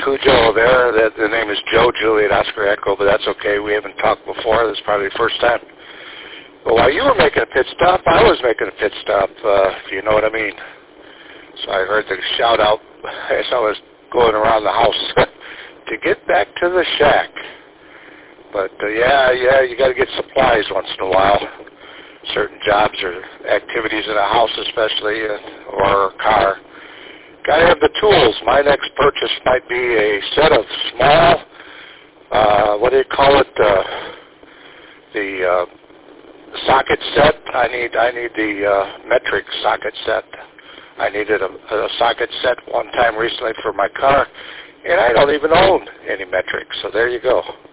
Cujo there. The name is Joe Juliet Oscar Echo, but that's okay. We haven't talked before. This is probably the first time. But while you were making a pit stop, I was making a pit stop, if you know what I mean. So I heard the shout out as I was going around the house to get back to the shack. But yeah, you got to get supplies once in a while. Certain jobs or activities in a house especially, or a car. Got to have the tools. My next purchase might be a set of small, what do you call it, the socket set. I need the metric socket set. I needed a socket set one time recently for my car, and I don't even own any metric, so there you go.